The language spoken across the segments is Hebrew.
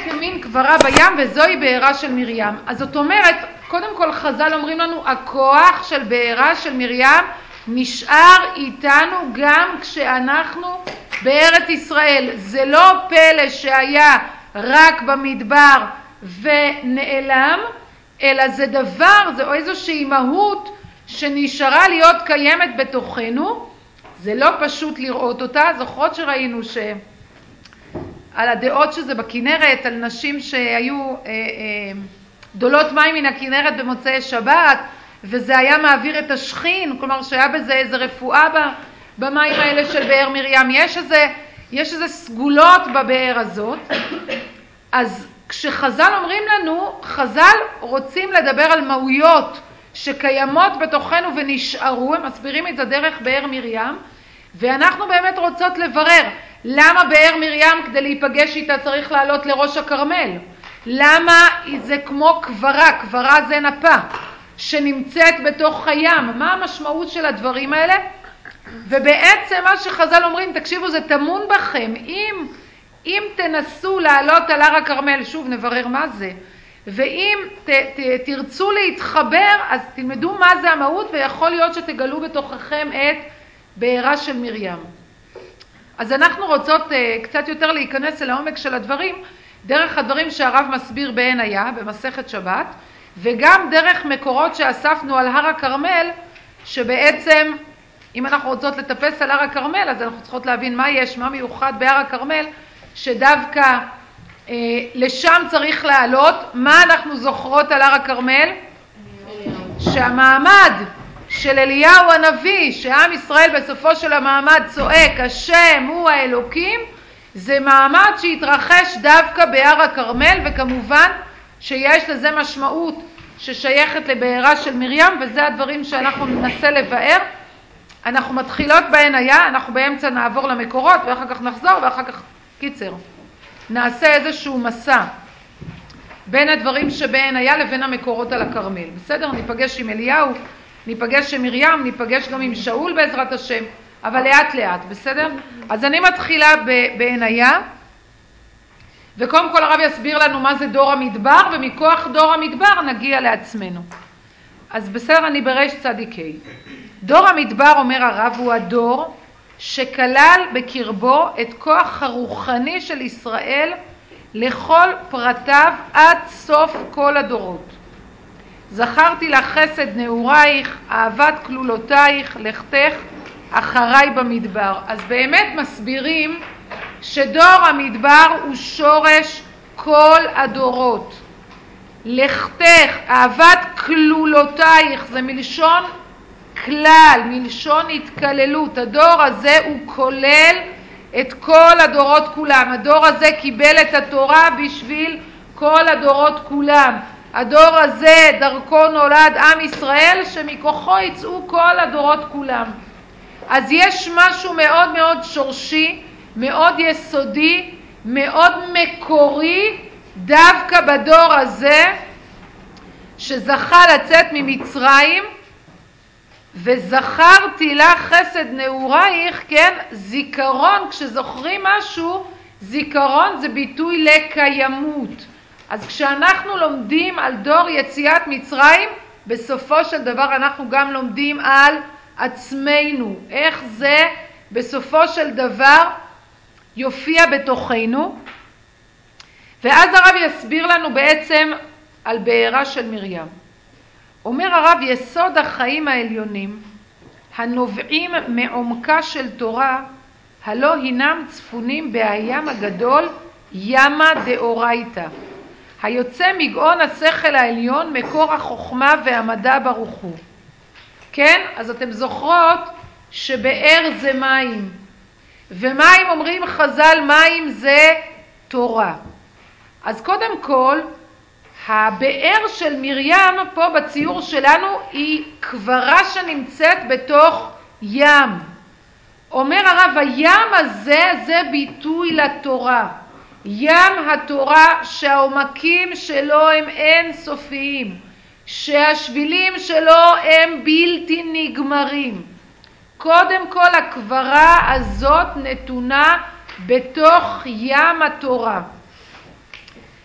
כמין קברה בים, וזוהי בעירה של מרים. אז זאת אומרת, קודם כל חז"ל אומרים לנו, הכוח של בעירה של מרים נשאר איתנו גם כשאנחנו בארץ ישראל. זה לא פלא שהיה רק במדבר ונעלם, אלא זה דבר, זה איזושהי מהות שנשארה להיות קיימת בתוכנו. זה לא פשוט לראות אותה. זוכרות שראינו על הדעות שזה בכנרת, על נשים שהיו דולות מים מן הכנרת במוצאי שבת, וזה היה מעביר את השכין, כלומר שהיה בזה איזה רפואה במים האלה של באר מרים. יש איזה סגולות בבאר הזאת. אז כשחז"ל אומרים לנו, חז"ל רוצים לדבר על מהויות שקיימות בתוכנו ונשארו, הם מסבירים את זה דרך באר מרים, ואנחנו באמת רוצות לברר למה באר מרים כדי להיפגש איתה צריך לעלות לראש הכרמל, למה זה כמו קברה, קברה זה נפה שנמצאת בתוך הים, מה המשמעות של הדברים האלה. ובעצם מה שחז"ל אומרים, תקשיבו, זה טמון בכם. אם תנסו לעלות על הר הכרמל, שוב נברר מה זה, ואם תרצו להתחבר, אז תלמדו מה זה המהות, ויכול להיות שתגלו בתוככם את בעירה של מרים. אז אנחנו רוצות קצת יותר להיכנס אל העומק של הדברים, דרך הדברים שהרב מסביר בעין היה, במסכת שבת, וגם דרך מקורות שאספנו על הר הכרמל, שבעצם אם אנחנו רוצות לטפס על הר הכרמל, אז אנחנו צריכות להבין מה מיוחד בהר הכרמל, שדווקא לשם צריך לעלות. מה אנחנו זוכרות על הר הכרמל? שהמעמד של אליהו הנביא, שעם ישראל בסופו של המעמד צועק, השם הוא האלוקים, זה מעמד שהתרחש דווקא בהר הכרמל, וכמובן שיש לזה משמעות ששייכת לבעירה של מרים, וזה הדברים שאנחנו ננסה לבאר. אנחנו מתחילות בעין היה, אנחנו באמצע נעבור למקורות, ואחר כך נחזור, ואחר כך קיצר. נעשה איזשהו מסע בין הדברים שבעין היה לבין המקורות על הכרמל. בסדר? ניפגש עם אליהו, ניפגש עם מרים, ניפגש גם עם שאול בעזרת השם, אבל לאט לאט, בסדר? אז אני מתחילה בעין היה, וקודם כל הרב יסביר לנו מה זה דור המדבר, ומכוח דור המדבר נגיע לעצמנו. אז בסדר, אני בריש צדיקי. דור המדבר, אומר הרב, הוא הדור שכלל בקרבו את כוח הרוחני של ישראל לכל פרטיו עד סוף כל הדורות. זכרתי לך חסד נעורייך, אהבת כלולותייך, לכתך אחריי במדבר. אז באמת מסבירים שדור המדבר הוא שורש כל הדורות. לכתך, אהבת כלולותייך, זה מלשון כלל, מלשון התכללות. הדור הזה הוא כולל את כל הדורות כולם. הדור הזה קיבל את התורה בשביל כל הדורות כולם. הדור הזה דרכו נולד עם ישראל, שמכוחו יצאו כל הדורות כולם. אז יש משהו מאוד מאוד שורשי, מאוד יסודי, מאוד מקורי, דווקא בדור הזה שזכה לצאת ממצרים, וזכרתי לך חסד נעורייך, כן, זיכרון, כשזוכרים משהו, זיכרון זה ביטוי לקיימות. אז כשאנחנו לומדים על דור יציאת מצרים, בסופו של דבר אנחנו גם לומדים על עצמנו, איך זה בסופו של דבר יופיע בתוכנו. ואז הרב יסביר לנו בעצם על בעירה של מרים. אומר הרב, יסוד החיים העליונים הנובעים מעומקה של תורה, הלא הינם צפונים בהים הגדול ימה דאורייתא, היוצא מגאון השכל העליון, מקור החוכמה והמדע ברוך הוא. כן? אז אתם זוכרות שבאר זה מים, ומים אומרים חז"ל, מים זה תורה. אז קודם כל, הבאר של מרים פה בציור שלנו היא קברה שנמצאת בתוך ים. אומר הרב, הים הזה זה ביטוי לתורה. ים התורה שהעומקים שלו הם אין סופיים, שהשבילים שלו הם בלתי נגמרים. קודם כל הקברה הזאת נתונה בתוך ים התורה.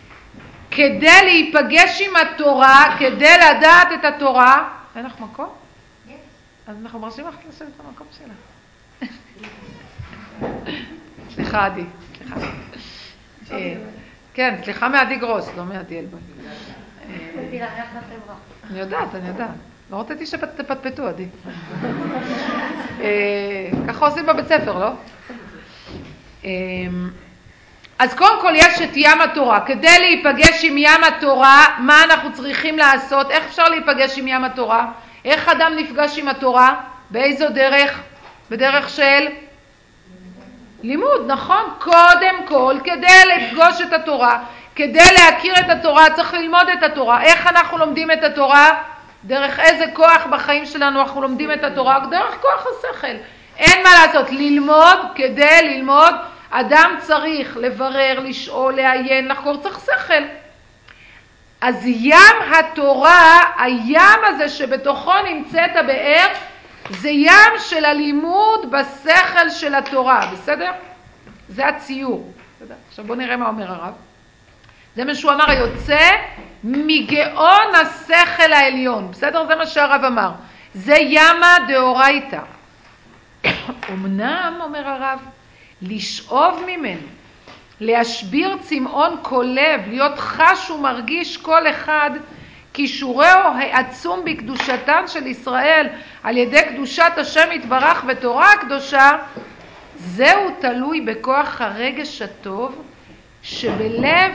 כדי להיפגש עם התורה, כדי לדעת את התורה. אין לך מקום? אז אנחנו מרשים לך לשבת במקום שלך. סליחה עדי, סליחה. כן, סליחה מעדי גרוס, לא מעדי אלבן. אני יודעת. לא רציתי שתפטפטו, עדי. ככה עושים בבית ספר, לא? אז קודם כל יש את ים התורה. כדי להיפגש עם ים התורה, מה אנחנו צריכים לעשות? איך אפשר להיפגש עם ים התורה? איך אדם נפגש עם התורה? באיזו דרך? בדרך של לימוד, נכון? קודם כל, כדי לפגוש את התורה, כדי להכיר את התורה, צריך ללמוד את התורה. איך אנחנו לומדים את התורה? דרך איזה כוח בחיים שלנו אנחנו לומדים את התורה? דרך כוח השכל. אין מה לעשות, ללמוד, כדי ללמוד, אדם צריך לברר, לשאול, לעיין, לחקור, צריך שכל. אז ים התורה, הים הזה שבתוכו נמצאת הבאר, זה ים של הלימוד בשכל של התורה, בסדר? זה הציור. בסדר? עכשיו בוא נראה מה אומר הרב. זה מה שהוא אמר, היוצא מגאון השכל העליון. בסדר? זה מה שהרב אמר. זה ימה דאורייתא. אמנם, אומר הרב, לשאוב ממנו, להשביר צמאון כל לב, להיות חש ומרגיש כל אחד, כישורהו העצום בקדושתן של ישראל על ידי קדושת השם יתברך בתורה הקדושה, זהו תלוי בכוח הרגש הטוב שבלב,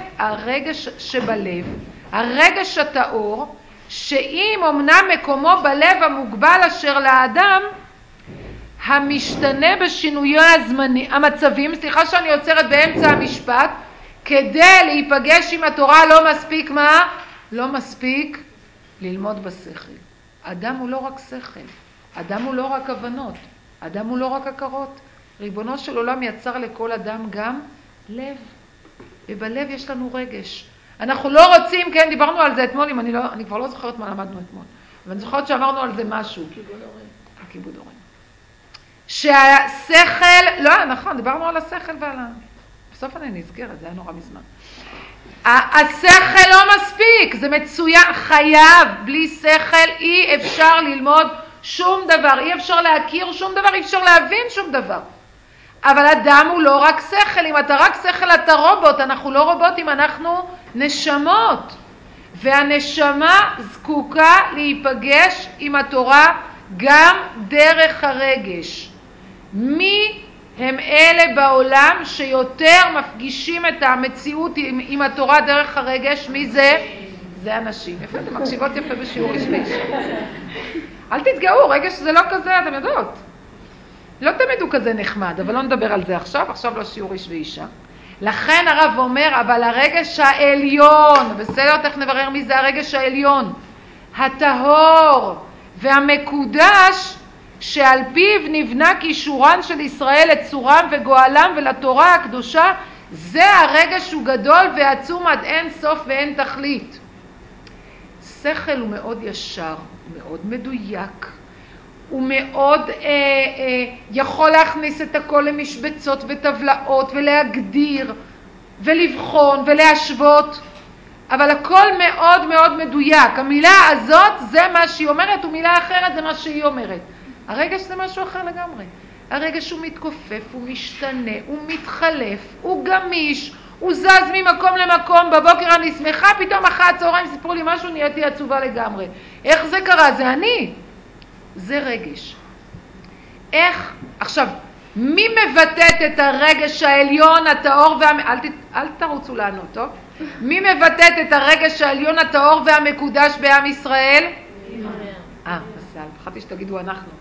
הרגש הטהור, שאם אמנם מקומו בלב המוגבל אשר לאדם, המשתנה בשינויי המצבים, סליחה שאני עוצרת באמצע המשפט, כדי להיפגש עם התורה לא מספיק מה? לא מספיק ללמוד בשכל. אדם הוא לא רק שכל, אדם הוא לא רק הבנות, אדם הוא לא רק הכרות. ריבונו של עולם יצר לכל אדם גם לב, ובלב יש לנו רגש. אנחנו לא רוצים, כן, דיברנו על זה אתמול, אני כבר לא זוכרת מה למדנו אתמול, אבל אני זוכרת שאמרנו על זה משהו. כיבוד הורים. שהשכל, לא, נכון, דיברנו על השכל ועל בסוף אני נזכרת, זה היה נורא מזמן. השכל לא מספיק, זה מצוין, חייב, בלי שכל אי אפשר ללמוד שום דבר, אי אפשר להכיר שום דבר, אי אפשר להבין שום דבר. אבל אדם הוא לא רק שכל, אם אתה רק שכל אתה רובוט, אנחנו לא רובוטים, אנחנו נשמות. והנשמה זקוקה להיפגש עם התורה גם דרך הרגש. מי הם אלה בעולם שיותר מפגישים את המציאות עם התורה דרך הרגש? מי זה? זה אנשים. יפה, אתם מקשיבות יפה בשיעור איש ואישה. אל תתגאו, רגש זה לא כזה, אתם יודעות. לא תמיד הוא כזה נחמד, אבל לא נדבר על זה עכשיו לא שיעור איש ואישה. לכן הרב אומר, אבל הרגש העליון, בסדר, תכף נברר מי זה הרגש העליון, הטהור והמקודש, שעל פיו נבנה קישורן של ישראל לצורם וגואלם ולתורה הקדושה, זה הרגש הוא גדול ועצום עד אין סוף ואין תכלית. שכל הוא מאוד ישר, מאוד מדויק, הוא מאוד יכול להכניס את הכל למשבצות וטבלאות ולהגדיר ולבחון ולהשוות, אבל הכל מאוד מאוד מדויק. המילה הזאת זה מה שהיא אומרת ומילה אחרת זה מה שהיא אומרת. הרגש זה משהו אחר לגמרי. הרגש הוא מתכופף, הוא משתנה, הוא מתחלף, הוא גמיש, הוא זז ממקום למקום. בבוקר אני שמחה, פתאום אחרי הצהריים סיפרו לי משהו, נהייתי עצובה לגמרי. איך זה קרה? זה אני. זה רגש. איך? עכשיו, מי מבטאת את הרגש העליון, הטהור אל תרוצו לענות, טוב? מי מבטאת את הרגש העליון, הטהור והמקודש בעם ישראל? מזל, פחדתי שתגידו אנחנו.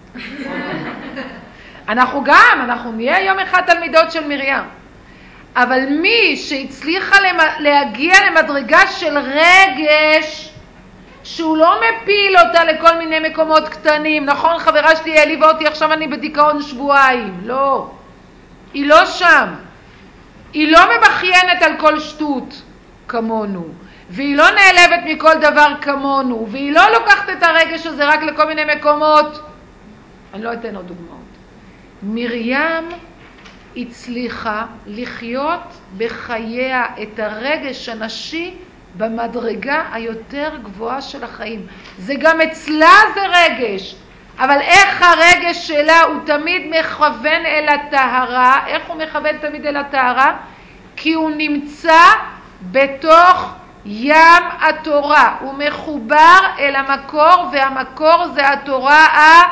אנחנו נהיה יום אחד תלמידות של מרים. אבל מי שהצליחה להגיע למדרגה של רגש, שהוא לא מפיל אותה לכל מיני מקומות קטנים, נכון, חברה שלי העליבה אותי, עכשיו אני בדיכאון שבועיים, לא, היא לא שם, היא לא מבחיינת על כל שטות כמונו, והיא לא נעלבת מכל דבר כמונו, והיא לא לוקחת את הרגש הזה רק לכל מיני מקומות. אני לא אתן עוד דוגמאות. מרים הצליחה לחיות בחייה את הרגש הנשי במדרגה היותר גבוהה של החיים. זה גם אצלה זה רגש, אבל איך הרגש שלה הוא תמיד מכוון אל הטהרה. איך הוא מכוון תמיד אל הטהרה? כי הוא נמצא בתוך ים התורה, הוא מחובר אל המקור, והמקור זה התורה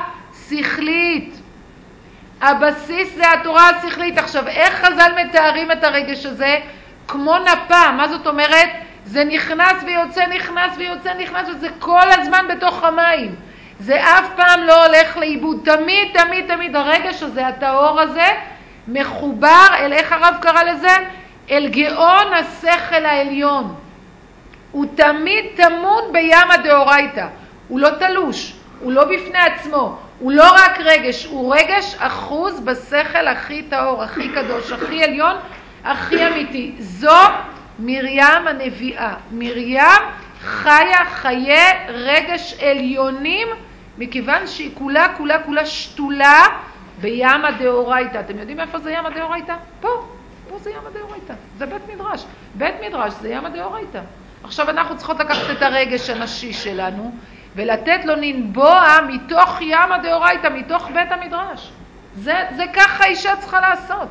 השכלית. הבסיס זה התורה השכלית. עכשיו, איך חז"ל מתארים את הרגש הזה? כמו נפה. מה זאת אומרת? זה נכנס ויוצא, נכנס ויוצא, נכנס, וזה כל הזמן בתוך המים. זה אף פעם לא הולך לאיבוד. תמיד, תמיד, תמיד הרגש הזה, הטהור הזה, מחובר אל, איך הרב קרא לזה? אל גאון השכל העליון. הוא תמיד תמון בים הדאורייתא. הוא לא תלוש, הוא לא בפני עצמו, הוא לא רק רגש, הוא רגש אחוז בשכל הכי טהור, הכי קדוש, הכי עליון, הכי אמיתי. זו מרים הנביאה. מרים חיה חיי רגש עליונים, מכיוון שהיא כולה כולה כולה שתולה בים הדאורייתא. אתם יודעים איפה זה ים הדאורייתא? פה זה ים הדאורייתא. זה בית מדרש. בית מדרש זה ים הדאורייתא. עכשיו אנחנו צריכות לקחת את הרגש הנשי שלנו ולתת לו לנבוע מתוך ים הדאורייתא, מתוך בית המדרש. זה ככה אישה צריכה לעשות.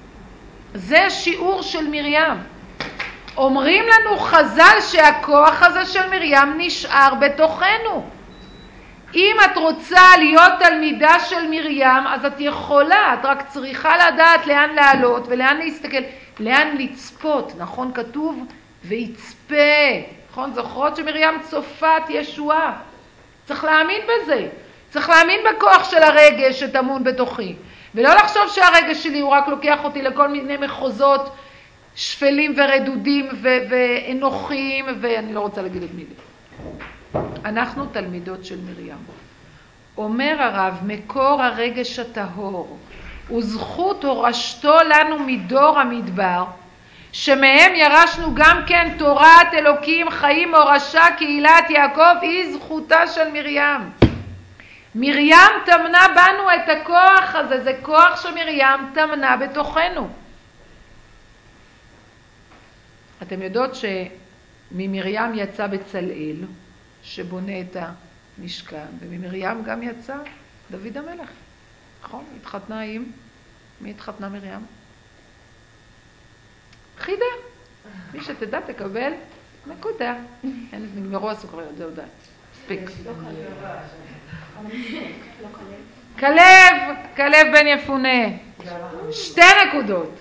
זה שיעור של מרים. אומרים לנו חז"ל שהכוח הזה של מרים נשאר בתוכנו. אם את רוצה להיות תלמידה של מרים, אז את יכולה, את רק צריכה לדעת לאן לעלות ולאן להסתכל, לאן לצפות. נכון כתוב? ויצפה. נכון? זוכרות שמרים צופת ישועה. צריך להאמין בזה. צריך להאמין בכוח של הרגש שטמון בתוכי. ולא לחשוב שהרגש שלי הוא רק לוקח אותי לכל מיני מחוזות שפלים ורדודים ואנוכיים, ואני לא רוצה להגיד את מילים. אנחנו תלמידות של מרים. אומר הרב, מקור הרגש הטהור וזכות הורשתו לנו מדור המדבר, שמהם ירשנו גם כן תורת אלוקים, חיים הורשה קהילת יעקב, היא זכותה של מרים. מרים תמנה בנו את הכוח הזה, זה כוח שמרים תמנה בתוכנו. אתם יודעות שממרים יצא בצלאל שבונה את המשכן, וממרים גם יצא דוד המלך. נכון? התחתנה עם... מי התחתנה מרים? חידה. מי שתדע תקבל נקודה. נגמרו הסוכריות, זה הודעה. ספיק. כלב בן יפונה. 2 נקודות.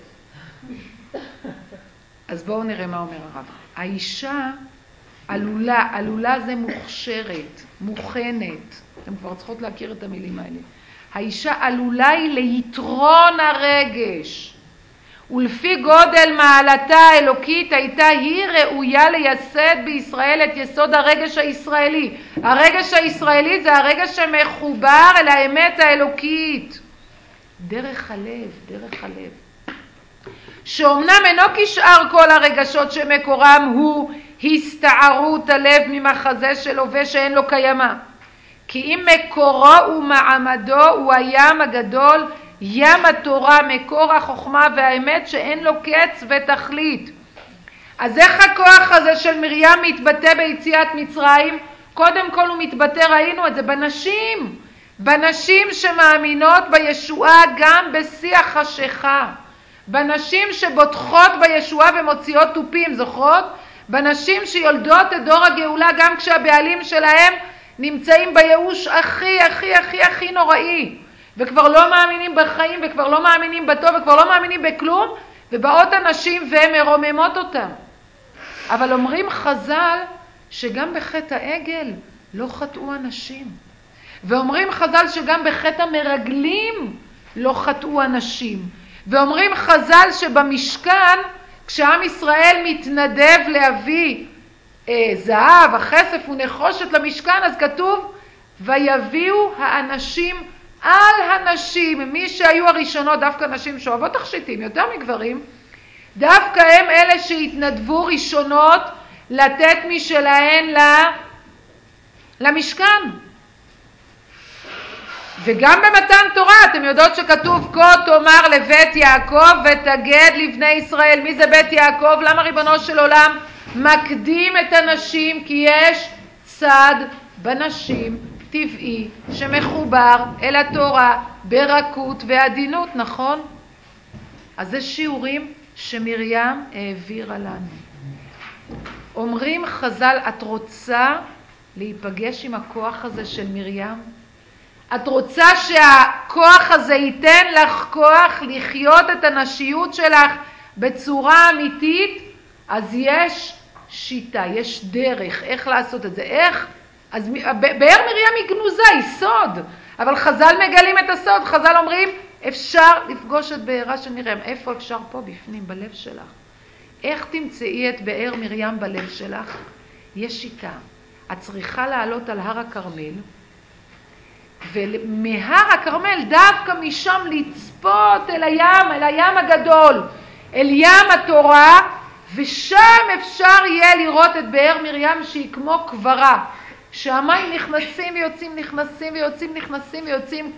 אז בואו נראה מה אומר הרב. האישה עלולה זה מוכשרת, מוכנת. אתם כבר צריכות להכיר את המילים האלה. האישה עלולה היא ליתרון הרגש. ולפי גודל מעלתה האלוקית הייתה היא ראויה לייסד בישראל את יסוד הרגש הישראלי. הרגש הישראלי זה הרגש שמחובר אל האמת האלוקית. דרך הלב, דרך הלב. שאומנם אינו כשאר כל הרגשות שמקורם הוא הסתערות הלב ממחזה של הווה שאין לו קיימה. כי אם מקורו ומעמדו הוא הים הגדול, ים התורה, מקור החוכמה והאמת שאין לו קץ ותכלית. אז איך הכוח הזה של מרים מתבטא ביציאת מצרים? קודם כל הוא מתבטא, ראינו את זה, בנשים. בנשים שמאמינות בישועה גם בשיא החשיכה. בנשים שבוטחות בישועה ומוציאות טופים, זוכרות? בנשים שיולדות את דור הגאולה גם כשהבעלים שלהם נמצאים בייאוש הכי נוראי. וכבר לא מאמינים בחיים, וכבר לא מאמינים בטוב, וכבר לא מאמינים בכלום, ובאות הנשים והן מרוממות אותם. אבל אומרים חז"ל שגם בחטא העגל לא חטאו אנשים. ואומרים חז"ל שגם בחטא המרגלים לא חטאו אנשים. ואומרים חז"ל שבמשכן, כשעם ישראל מתנדב להביא זהב, הכסף ונחושת למשכן, אז כתוב, ויביאו האנשים על הנשים, מי שהיו הראשונות, דווקא נשים שאוהבות תכשיטים, יותר מגברים, דווקא הם אלה שהתנדבו ראשונות לתת משלהן למשכן. וגם במתן תורה, אתם יודעות שכתוב, כה תאמר לבית יעקב ותגד לבני ישראל. מי זה בית יעקב? למה ריבונו של עולם מקדים את הנשים, כי יש צד בנשים טבעי שמחובר אל התורה ברכות ועדינות, נכון? אז זה שיעורים שמרים העבירה לנו. אומרים חז"ל, את רוצה להיפגש עם הכוח הזה של מרים? את רוצה שהכוח הזה ייתן לך כוח לחיות את הנשיות שלך בצורה אמיתית? אז יש שיטה, יש דרך, איך לעשות את זה. איך? אז באר מרים היא גנוזה, היא סוד. אבל חז"ל מגלים את הסוד. חז"ל אומרים, אפשר לפגוש את בארה של מרים. איפה אפשר? פה בפנים, בלב שלך. איך תמצאי את באר מרים בלב שלך? יש שיטה. את צריכה לעלות על הר הכרמל, ומהר הכרמל דווקא משם לצפות אל הים הגדול, אל ים התורה, ושם אפשר יהיה לראות את באר מרים שהיא כמו קברה, שהמים נכנסים ויוצאים, נכנסים ויוצאים, נכנסים ויוצאים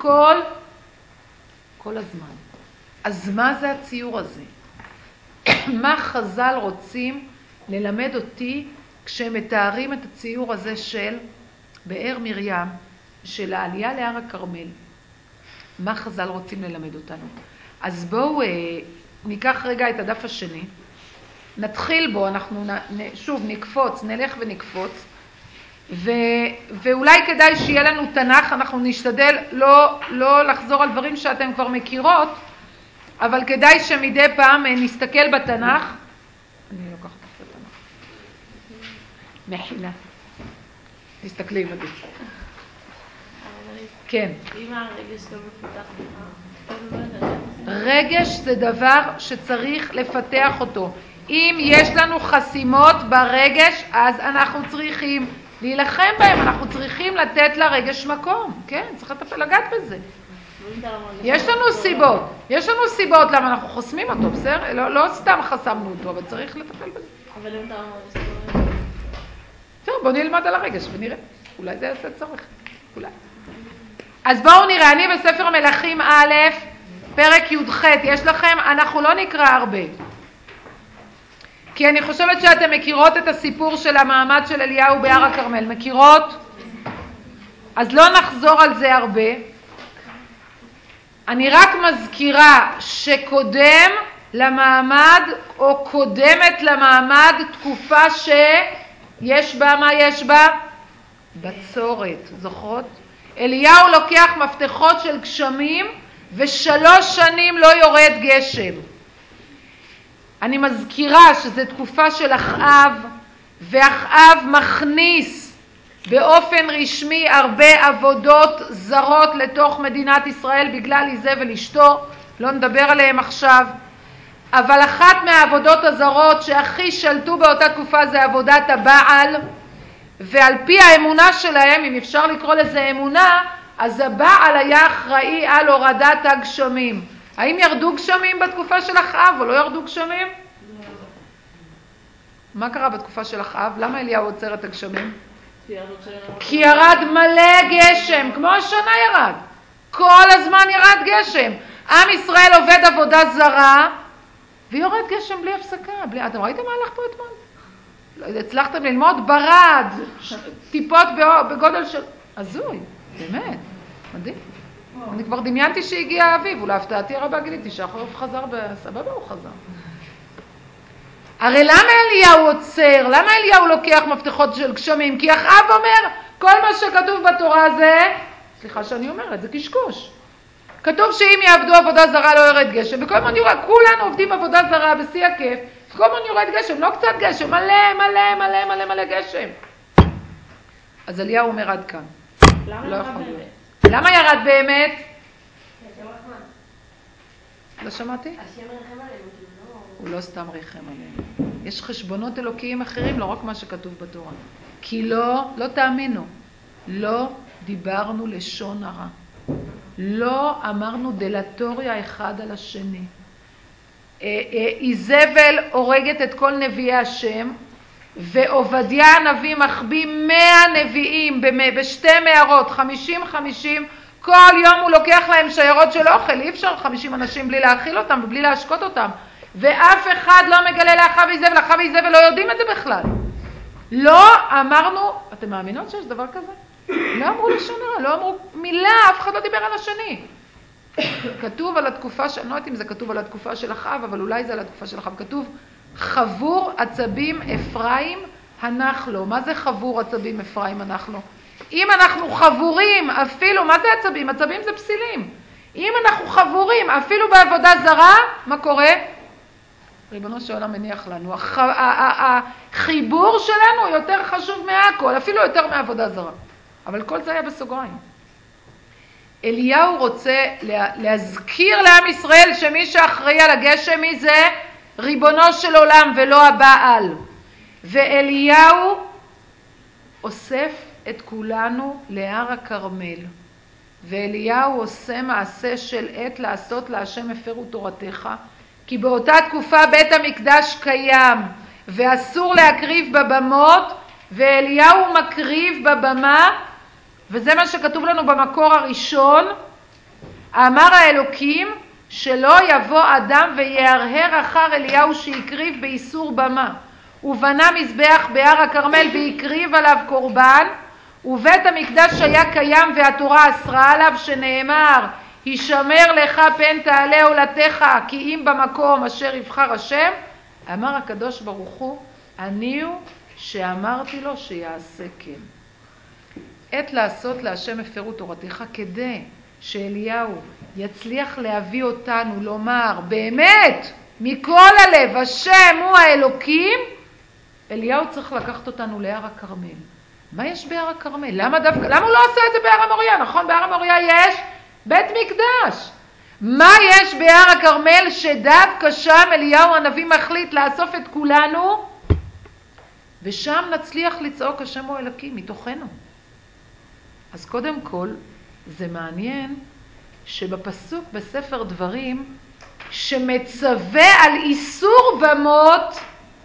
כל הזמן. אז מה זה הציור הזה? מה חז"ל רוצים ללמד אותי כשהם מתארים את הציור הזה של באר מרים, של העלייה להר הכרמל? מה חז"ל רוצים ללמד אותנו? אז בואו ניקח רגע את הדף השני, נתחיל בו, אנחנו שוב נקפוץ, נלך ונקפוץ, ואולי כדאי שיהיה לנו תנ"ך, אנחנו נשתדל לא לחזור על דברים שאתם כבר מכירות, אבל כדאי שמדי פעם נסתכל בתנ"ך. אני לוקחת את התנ"ך. מחילה. תסתכלי עם עדי. כן. אם הרגש לא מפותח לך, רגש זה דבר שצריך לפתח אותו. אם יש לנו חסימות ברגש, אז אנחנו צריכים להילחם בהם, אנחנו צריכים לתת לרגש מקום. כן, צריך לגעת בזה. יש לנו סיבות למה אנחנו חוסמים אותו, בסדר? לא סתם חסמנו אותו, אבל צריך לטפל בזה. אבל אם אתה אומר, טוב, בואו נלמד על הרגש ונראה. אולי זה יעשה צורך. אולי. אז בואו נראה, אני בספר מלכים א', פרק י"ח, יש לכם, אנחנו לא נקרא הרבה. כי אני חושבת שאתם מכירות את הסיפור של המעמד של אליהו בהר הכרמל. מכירות? אז לא נחזור על זה הרבה. אני רק מזכירה שקודם למעמד, או קודמת למעמד, תקופה שיש בה, מה יש בה? בצורת, זוכרות? אליהו לוקח מפתחות של גשמים, ו3 שנים לא יורד גשם. אני מזכירה שזו תקופה של אחאב, ואחאב מכניס באופן רשמי הרבה עבודות זרות לתוך מדינת ישראל בגלל איזבל אשתו, לא נדבר עליהם עכשיו, אבל אחת מהעבודות הזרות שהכי שלטו באותה תקופה זה עבודת הבעל, ועל פי האמונה שלהם, אם אפשר לקרוא לזה אמונה, אז הבעל היה אחראי על הורדת הגשמים. האם ירדו גשמים בתקופה של אחאב או לא ירדו גשמים? מה קרה בתקופה של אחאב? למה אליהו עוצר את הגשמים? כי ירד מלא גשם, כמו השנה ירד. כל הזמן ירד גשם. עם ישראל עובד עבודה זרה, ויורד גשם בלי הפסקה. אתם ראיתם מה הלך פה אתמול? הצלחתם ללמוד ברד, טיפות בגודל של... הזוי, באמת, מדהים. אני כבר דמיינתי שהגיע האביב, ולהפתעתי הרבה גיליתי שהחורף חזר בסבבה, הוא חזר. הרי למה אליהו עוצר? למה אליהו לוקח מפתחות של גשמים? כי אחאב אומר, כל מה שכתוב בתורה זה, סליחה שאני אומרת, זה קשקוש. כתוב שאם יעבדו עבודה זרה לא יורד גשם, וכל הזמן יורד, כולנו עובדים עבודה זרה בשיא הכיף, כל הזמן יורד גשם, לא קצת גשם, מלא מלא מלא מלא מלא גשם. אז אליהו אומר עד כאן. לא יכול להיות. למה ירד באמת? לא שמעתי? הוא לא סתם רחם עליהם. יש חשבונות אלוקיים אחרים, לא רק מה שכתוב בתורה. כי לא תאמינו, לא דיברנו לשון הרע. לא אמרנו דלטוריה אחד על השני. איזבל הורגת את כל נביאי השם, ועובדיה הנביא מחביא 100 נביאים בשתי מערות, 50-50, כל יום הוא לוקח להם שיירות של אוכל, אי אפשר 50 אנשים בלי להאכיל אותם ובלי להשקות אותם. ואף אחד לא מגלה לאחיו איזבל ולאחיו איזבל, ולא יודעים את זה בכלל. לא אמרנו, אתם מאמינות שיש דבר כזה? לא אמרו לשון הרע, לא אמרו מילה, אף אחד לא דיבר על השני. כתוב על התקופה, אני לא יודעת אם זה כתוב על התקופה של אחאב, אבל אולי זה על התקופה של אחאב. כתוב, חבור עצבים אפרים הנח לו. מה זה חבור עצבים אפרים הנח לו? אם אנחנו חבורים, אפילו, מה זה עצבים? עצבים זה פסילים. אם אנחנו חבורים, אפילו בעבודה זרה, מה קורה? ריבונו של עולם מניח לנו. החיבור שלנו יותר חשוב מהכל, אפילו יותר מעבודה זרה. אבל כל זה היה בסוגריים. אליהו רוצה להזכיר לעם ישראל שמי שאחראי על הגשם מי זה ריבונו של עולם ולא הבעל. ואליהו אוסף את כולנו להר הכרמל. ואליהו עושה מעשה של עת לעשות להשם הפרו תורתך, כי באותה תקופה בית המקדש קיים ואסור להקריב בבמות, ואליהו מקריב בבמה, וזה מה שכתוב לנו במקור הראשון. אמר האלוקים שלא יבוא אדם ויהרהר אחר אליהו שיקריב באיסור במה, ובנה מזבח בהר הכרמל והקריב עליו קורבן, ובית המקדש היה קיים והתורה אסרה עליו, שנאמר הישמר לך פן תעלה עולתך כי אם במקום אשר יבחר השם. אמר הקדוש ברוך הוא, אני הוא שאמרתי לו שיעשה כן. עת לעשות להשם הפרו תורתך, כדי שאליהו יצליח להביא אותנו לומר באמת מכל הלב השם הוא האלוקים, אליהו צריך לקחת אותנו להר הכרמל. מה יש בהר הכרמל? למה הוא לא עושה את זה בהר המוריה? נכון, בהר המוריה יש בית מקדש. מה יש בהר הכרמל שדווקא שם אליהו הנביא מחליט לאסוף את כולנו, ושם נצליח לצעוק השם הוא אלוקים מתוכנו? אז קודם כל, זה מעניין שבפסוק בספר דברים שמצווה על איסור במות,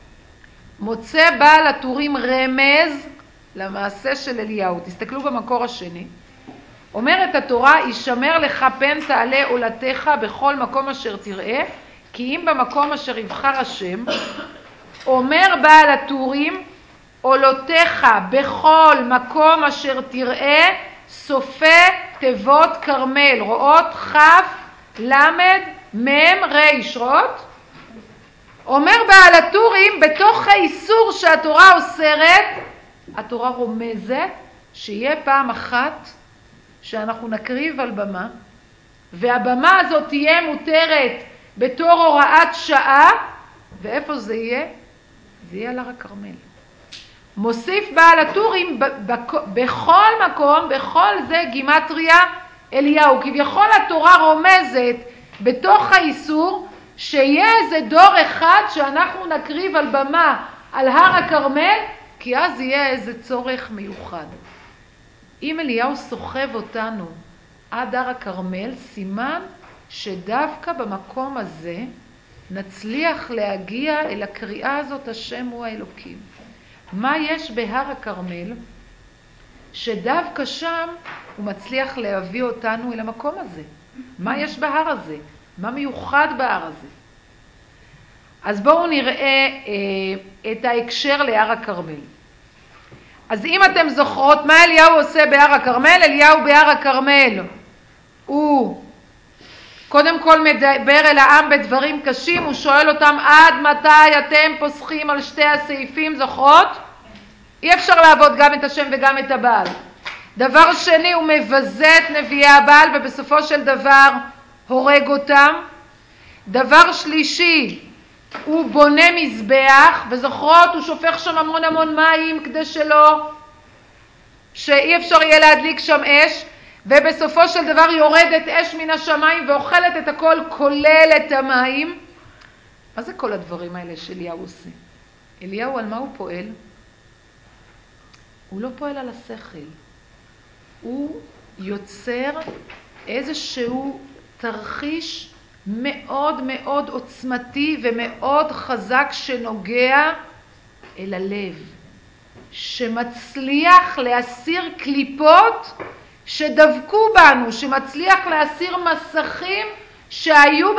מוצא בעל הטורים רמז למעשה של אליהו. תסתכלו במקור השני. אומרת התורה, ישמר לך פן תעלה עולתך בכל מקום אשר תראה, כי אם במקום אשר יבחר השם. אומר בעל הטורים, עולותיך בכל מקום אשר תראה, סופי תיבות כרמל, רואות כף למד מם ריש, רואות? אומר בעל הטורים, בתוך האיסור שהתורה אוסרת, התורה רומזת שיהיה פעם אחת שאנחנו נקריב על במה, והבמה הזאת תהיה מותרת בתור הוראת שעה, ואיפה זה יהיה? זה יהיה על הר הכרמל. מוסיף בעל הטורים, בכל מקום, בכל זה גימטריה אליהו. כביכול התורה רומזת בתוך האיסור שיהיה איזה דור אחד שאנחנו נקריב על במה על הר הכרמל, כי אז יהיה איזה צורך מיוחד. אם אליהו סוחב אותנו עד הר הכרמל, סימן שדווקא במקום הזה נצליח להגיע אל הקריאה הזאת השם הוא האלוקים. מה יש בהר הכרמל שדווקא שם הוא מצליח להביא אותנו אל המקום הזה? מה יש בהר הזה? מה מיוחד בהר הזה? אז בואו נראה את ההקשר להר הכרמל. אז אם אתם זוכרות מה אליהו עושה בהר הכרמל, אליהו בהר הכרמל הוא קודם כל מדבר אל העם בדברים קשים, הוא שואל אותם עד מתי אתם פוסחים על שתי הסעיפים, זוכרות? אי אפשר לעבוד גם את השם וגם את הבעל. דבר שני, הוא מבזה את נביאי הבעל ובסופו של דבר הורג אותם. דבר שלישי, הוא בונה מזבח, וזוכרות, הוא שופך שם המון מים כדי שאי אפשר יהיה להדליק שם אש, ובסופו של דבר יורדת אש מן השמיים ואוכלת את הכל, כולל את המים. מה זה כל הדברים האלה שאליהו עושה? אליהו על מה הוא פועל? הוא לא פועל על השכל. הוא יוצר איזשהו תרחיש מאוד מאוד עוצמתי ומאוד חזק שנוגע אל הלב, שמצליח להסיר קליפות שדבקו בנו, שמצליח להסיר מסכים שהיו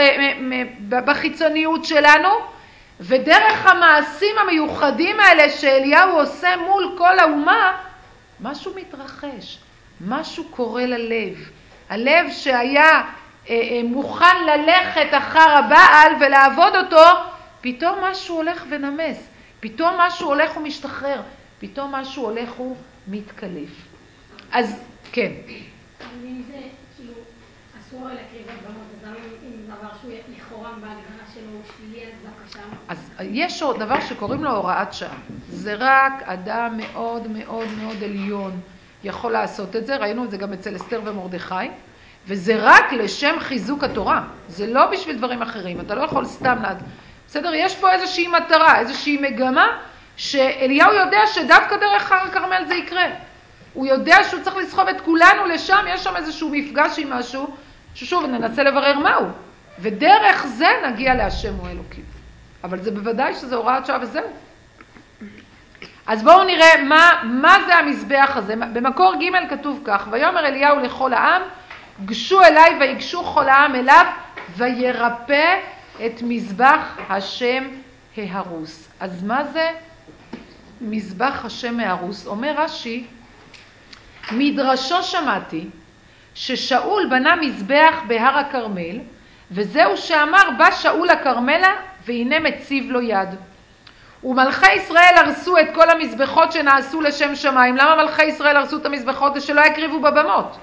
בחיצוניות שלנו, ודרך המעשים המיוחדים האלה שאליהו עושה מול כל האומה, משהו מתרחש, משהו קורה ללב. הלב שהיה מוכן ללכת אחר הבעל ולעבוד אותו, פתאום משהו הולך ונמס, פתאום משהו הולך ומשתחרר, פתאום משהו הולך ומתקלף. אז כן. אם זה כאילו אסור להקריב בנות, אז למה אם דבר שהוא לכאורה בהגדרה שלו הוא שלילי, אז דווקא שם? אז יש עוד דבר שקוראים לו הוראת שעה. זה רק אדם מאוד מאוד מאוד עליון יכול לעשות את זה, ראינו את זה גם אצל אסתר ומרדכי, וזה רק לשם חיזוק התורה, זה לא בשביל דברים אחרים, אתה לא יכול סתם בסדר, יש פה איזושהי מטרה, איזושהי מגמה, שאליהו יודע שדווקא דרך הר הכרמל זה יקרה. הוא יודע שהוא צריך לסחוב את כולנו לשם, יש שם איזשהו מפגש עם משהו, ששוב ננסה לברר מהו, ודרך זה נגיע להשם הוא אלוקים. אבל זה בוודאי שזה הוראת שעה וזהו. אז בואו נראה מה זה המזבח הזה. במקור ג' כתוב כך, ויאמר אליהו לכל העם, גשו אליי ויגשו כל העם אליו, וירפא את מזבח השם ההרוס. אז מה זה מזבח השם ההרוס? אומר רש"י, מדרשו שמעתי ששאול בנה מזבח בהר הכרמל, וזהו שאמר בא שאול הכרמלה והנה מציב לו יד. ומלכי ישראל הרסו את כל המזבחות שנעשו לשם שמיים. למה מלכי ישראל הרסו את המזבחות? שלא יקריבו בבמות.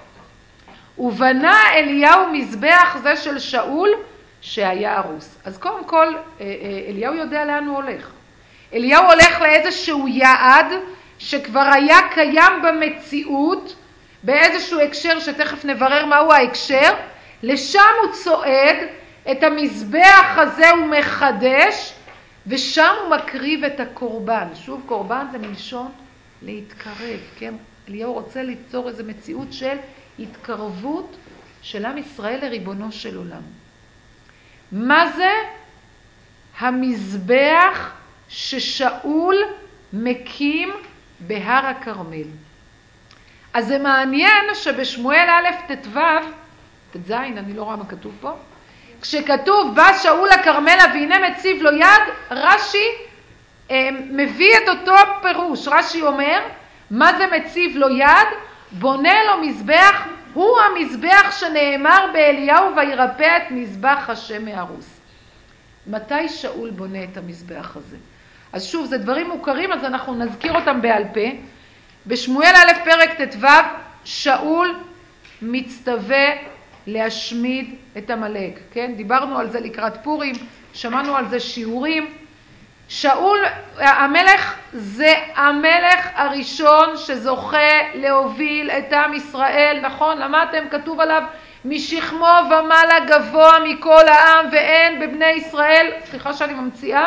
ובנה אליהו מזבח זה של שאול שהיה הרוס. אז קודם כל אליהו יודע לאן הוא הולך. אליהו הולך לאיזשהו יעד שכבר היה קיים במציאות, באיזשהו הקשר שתכף נברר מהו ההקשר, לשם הוא צועד, את המזבח הזה הוא מחדש, ושם הוא מקריב את הקורבן. שוב, קורבן זה מלשון להתקרב, כן? אליהו רוצה ליצור איזו מציאות של התקרבות של עם ישראל לריבונו של עולם. מה זה המזבח ששאול מקים בהר הכרמל? אז זה מעניין שבשמואל א' ט"ו, ט"ז, אני לא רואה מה כתוב פה, כשכתוב בא שאול הכרמלה והנה מציב לו יד, רש"י מביא את אותו פירוש. רש"י אומר, מה זה מציב לו יד? בונה לו מזבח, הוא המזבח שנאמר באליהו וירפא את מזבח השם ההרוס. מתי שאול בונה את המזבח הזה? אז שוב, זה דברים מוכרים, אז אנחנו נזכיר אותם בעל פה. בשמואל א' פרק ט"ו, שאול מצטווה להשמיד את עמלק, כן? דיברנו על זה לקראת פורים, שמענו על זה שיעורים. שאול, המלך, זה המלך הראשון שזוכה להוביל את עם ישראל, נכון? למדתם, כתוב עליו, משכמו ומעלה גבוה מכל העם, ואין בבני ישראל, סליחה שאני ממציאה,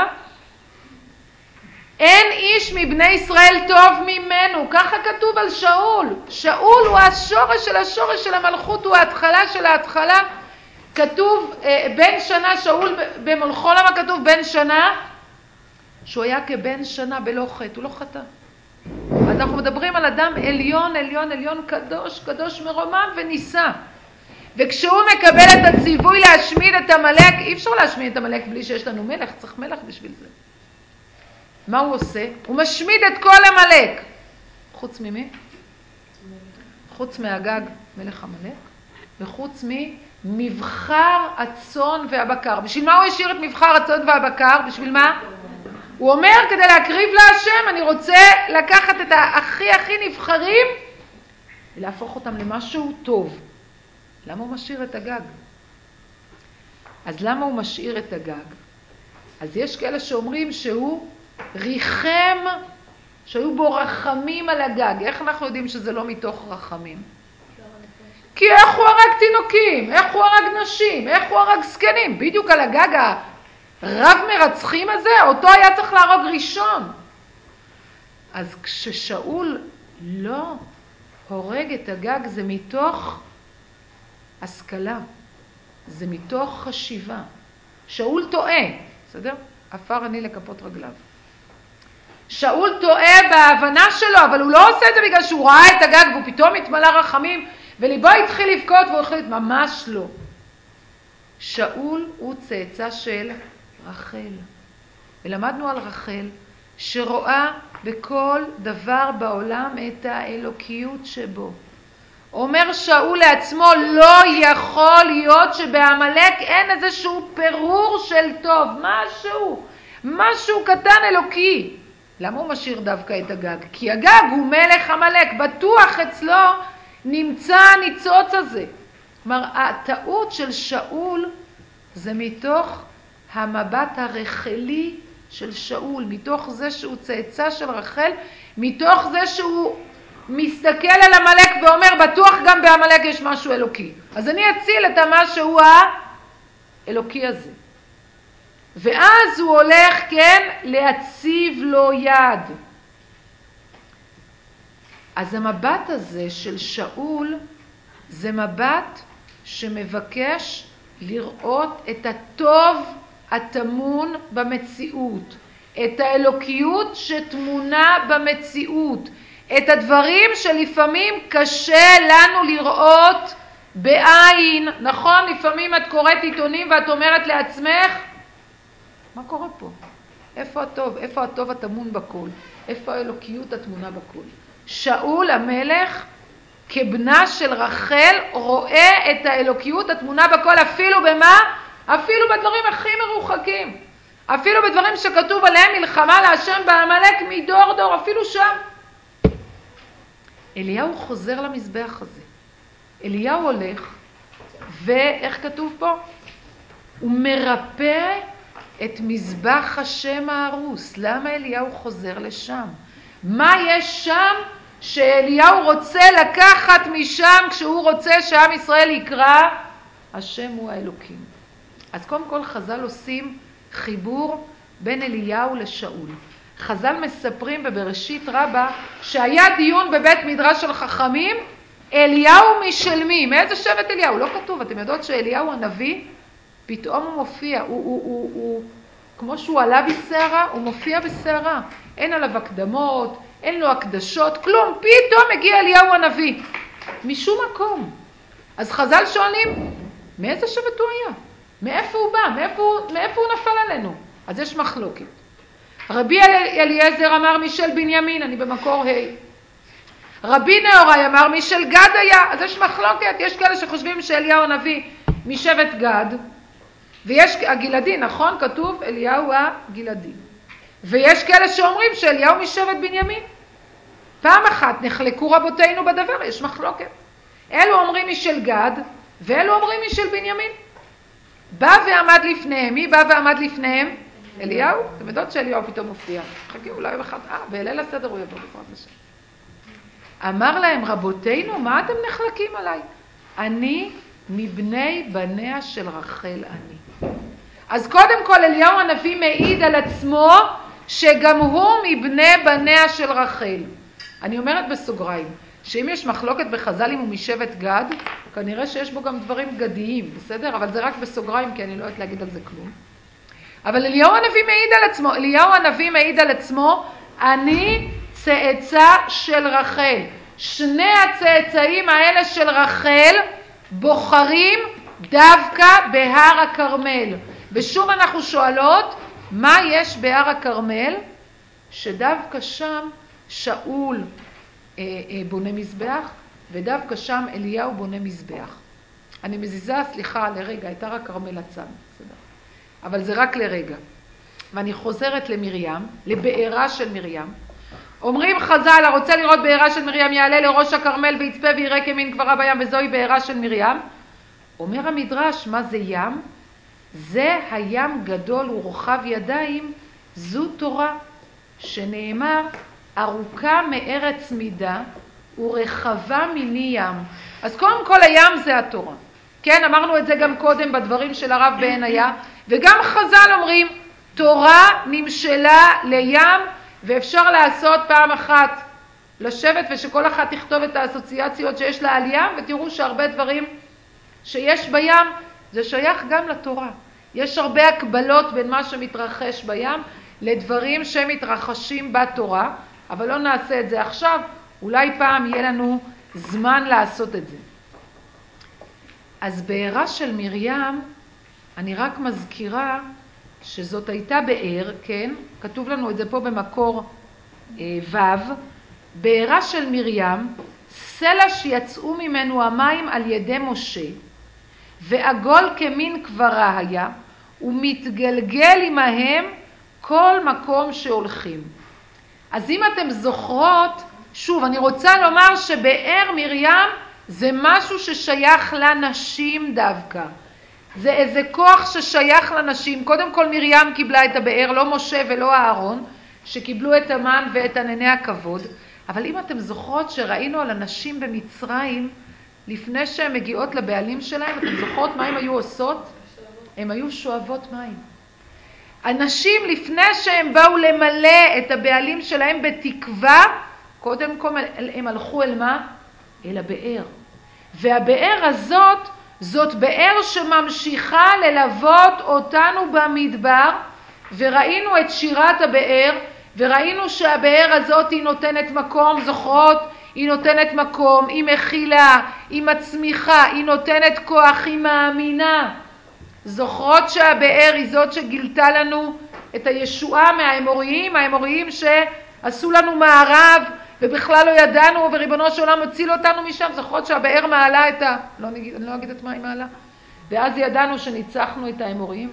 אין איש מבני ישראל טוב ממנו. ככה כתוב על שאול. שאול הוא השורש של השורש של המלכות, הוא ההתחלה של ההתחלה. כתוב בן שנה, שאול במולכו, למה כתוב בן שנה? שהוא היה כבן שנה בלא חטא, הוא לא חטא. אנחנו מדברים על אדם עליון, עליון, עליון, קדוש, קדוש מרומם וניסה. וכשהוא מקבל את הציווי להשמיד את עמלק, אי אפשר להשמיד את עמלק בלי שיש לנו מלך, צריך מלך בשביל זה. מה הוא עושה? הוא משמיד את כל עמלק. חוץ ממי? חוץ מהגג, מלך עמלק, וחוץ ממבחר הצאן והבקר. בשביל מה הוא השאיר את מבחר הצאן והבקר? בשביל מה? הוא אומר, כדי להקריב להשם, אני רוצה לקחת את הכי נבחרים ולהפוך אותם למשהו טוב. למה הוא משאיר את הגג? אז למה הוא משאיר את הגג? אז יש כאלה שאומרים שהוא ריחם, שהיו בו רחמים על הגג. איך אנחנו יודעים שזה לא מתוך רחמים? כי איך הוא הרג תינוקים, איך הוא הרג נשים, איך הוא הרג זקנים, בדיוק על הגג הרב מרצחים הזה, אותו היה צריך להרוג ראשון. אז כששאול לא הורג את הגג, זה מתוך השכלה, זה מתוך חשיבה. שאול טועה, בסדר? עפר אני לכפות רגליו. שאול טועה בהבנה שלו, אבל הוא לא עושה את זה בגלל שהוא ראה את הגג והוא פתאום התמלא רחמים וליבו התחיל לבכות והוא החליט, ממש לא. שאול הוא צאצא של רחל. ולמדנו על רחל שרואה בכל דבר בעולם את האלוקיות שבו. אומר שאול לעצמו, לא יכול להיות שבעמלק אין איזשהו פירור של טוב, משהו קטן אלוקי. למה הוא משאיר דווקא את הגג? כי הגג הוא מלך עמלק, בטוח אצלו נמצא הניצוץ הזה. כלומר, הטעות של שאול זה מתוך המבט הרחלי של שאול, מתוך זה שהוא צאצא של רחל, מתוך זה שהוא מסתכל על עמלק ואומר, בטוח גם בעמלק יש משהו אלוקי. אז אני אציל את המשהו האלוקי הזה. ואז הוא הולך, כן, להציב לו יד. אז המבט הזה של שאול זה מבט שמבקש לראות את הטוב הטמון במציאות, את האלוקיות שתמונה במציאות, את הדברים שלפעמים קשה לנו לראות בעין. נכון, לפעמים את קוראת עיתונים ואת אומרת לעצמך, מה קורה פה? איפה הטוב? איפה הטוב הטמון בכל? איפה האלוקיות התמונה בכל? שאול המלך כבנה של רחל רואה את האלוקיות התמונה בכל, אפילו במה? אפילו בדברים הכי מרוחקים. אפילו בדברים שכתוב עליהם מלחמה להשם בעמלק מדור דור, אפילו שם. אליהו חוזר למזבח הזה. אליהו הולך, ואיך כתוב פה? הוא מרפא את מזבח השם ההרוס. למה אליהו חוזר לשם? מה יש שם שאליהו רוצה לקחת משם כשהוא רוצה שעם ישראל יקרא? השם הוא האלוקים. אז קודם כל חז"ל עושים חיבור בין אליהו לשאול. חז"ל מספרים בבראשית רבה שהיה דיון בבית מדרש של חכמים, אליהו משל מי? מאיזה שבט אליהו? לא כתוב. אתם יודעות שאליהו הנביא פתאום הוא מופיע, הוא כמו שהוא עלה בסערה, הוא מופיע בסערה. אין עליו הקדמות, אין לו הקדשות, כלום. פתאום הגיע אליהו הנביא. משום מקום. אז חז"ל שואלים, מאיזה שבט הוא היה? מאיפה הוא בא? מאיפה הוא נפל עלינו? אז יש מחלוקת. רבי אליעזר אמר משל בנימין, אני במקור רבי נהוראי אמר משל גד היה. אז יש מחלוקת. יש כאלה שחושבים שאליהו הנביא משבט גד, ויש הגלעדי, נכון? כתוב אליהו הגלעדי. ויש כאלה שאומרים שאליהו משבט בנימין. פעם אחת נחלקו רבותינו בדבר, יש מחלוקת. אלו אומרים משל גד, ואלו אומרים משל בנימין. בא ועמד לפניהם. מי בא ועמד לפניהם? אליהו. אתם יודעות שאליהו פתאום מופיע. חכי, אולי יום אחד, בליל הסדר הוא יבוא בפרט השם. אמר להם, רבותינו, מה אתם נחלקים עליי? אני מבני בניה של רחל אני. אז קודם כל אליהו הנביא מעיד על עצמו שגם הוא מבני בניה של רחל. אני אומרת בסוגריים, שאם יש מחלוקת בחז"ל אם הוא משבט גד, כנראה שיש בו גם דברים גדיים, בסדר? אבל זה רק בסוגריים, כי אני לא יודעת להגיד על זה כלום. אבל אליהו הנביא מעיד על עצמו, אני צאצא של רחל. שני הצאצאים האלה של רחל בוחרים דווקא בהר הכרמל. ושוב אנחנו שואלות, מה יש בהר הכרמל? שדווקא שם שאול בונה מזבח, ודווקא שם אליהו בונה מזבח. אני מזיזה, סליחה, לרגע, את הר הכרמל הצד, בסדר? אבל זה רק לרגע. ואני חוזרת למרים, לבארה של מרים. אומרים חז"ל, הרוצה לראות בארה של מרים יעלה לראש הכרמל ויצפה ויראה כמין קברה בים, וזוהי בארה של מרים. אומר המדרש, מה זה ים? זה הים גדול ורחב ידיים, זו תורה, שנאמר, ארוכה מארץ מידה ורחבה מני ים. אז קודם כל הים זה התורה. כן, אמרנו את זה גם קודם בדברים של הרב בעניה, וגם חז"ל אומרים, תורה נמשלה לים, ואפשר לעשות פעם אחת לשבת ושכל אחת תכתוב את האסוציאציות שיש לה על ים, ותראו שהרבה דברים שיש בים זה שייך גם לתורה. יש הרבה הקבלות בין מה שמתרחש בים לדברים שמתרחשים בתורה, אבל לא נעשה את זה עכשיו, אולי פעם יהיה לנו זמן לעשות את זה. אז בארה של מרים אני רק מזכירה שזאת הייתה באר, כן? כתוב לנו את זה פה במקור ו', בארה של מרים, סלע שיצאו ממנו המים על ידי משה, ועגול כמין קברה היה, ומתגלגל עמהם כל מקום שהולכים. אז אם אתם זוכרות, שוב, אני רוצה לומר שבאר מרים זה משהו ששייך לנשים דווקא. זה איזה כוח ששייך לנשים. קודם כל מרים קיבלה את הבאר, לא משה ולא אהרון, שקיבלו את המן ואת ענני הכבוד. אבל אם אתם זוכרות שראינו על הנשים במצרים, לפני שהן מגיעות לבעלים שלהם, אתם זוכרות מה הן היו עושות? הן היו שואבות מים. הנשים לפני שהם באו למלא את הבעלים שלהם בתקווה, קודם כל הם הלכו אל מה? אל הבאר. והבאר הזאת, זאת באר שממשיכה ללוות אותנו במדבר, וראינו את שירת הבאר, וראינו שהבאר הזאת היא נותנת מקום, זוכרות? היא נותנת מקום, היא מכילה, היא מצמיחה, היא נותנת כוח, היא מאמינה. זוכרות שהבאר היא זאת שגילתה לנו את הישועה מהאמוריים, האמוריים שעשו לנו מערב ובכלל לא ידענו, וריבונו של עולם הציל אותנו משם. זוכרות שהבאר מעלה את אני לא אגיד את מה היא מעלה. ואז ידענו שניצחנו את האמוריים.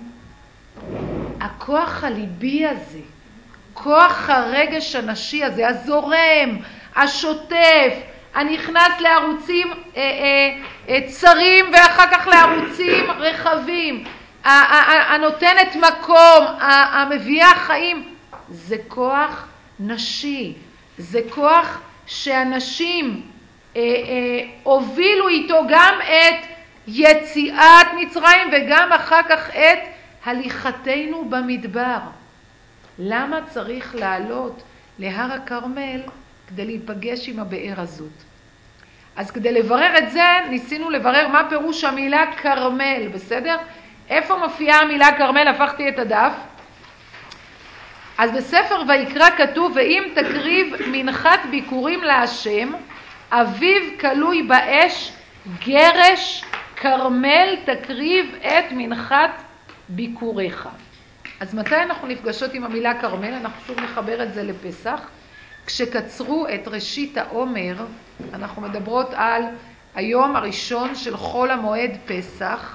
הכוח הליבי הזה, כוח הרגש הנשי הזה, הזורם, השוטף, הנכנס לערוצים צרים ואחר כך לערוצים רחבים, הנותנת מקום, המביאה חיים, זה כוח נשי, זה כוח שאנשים הובילו איתו גם את יציאת מצרים וגם אחר כך את הליכתנו במדבר. למה צריך לעלות להר הכרמל כדי להיפגש עם הבאר הזאת? אז כדי לברר את זה ניסינו לברר מה פירוש המילה כרמל, בסדר? איפה מופיעה המילה כרמל? הפכתי את הדף. אז בספר ויקרא כתוב, ואם תקריב מנחת ביקורים להשם, אביב כלוי באש, גרש כרמל תקריב את מנחת ביקוריך. אז מתי אנחנו נפגשות עם המילה כרמל? אנחנו שוב נחבר את זה לפסח. כשקצרו את ראשית העומר, אנחנו מדברות על היום הראשון של חול המועד פסח.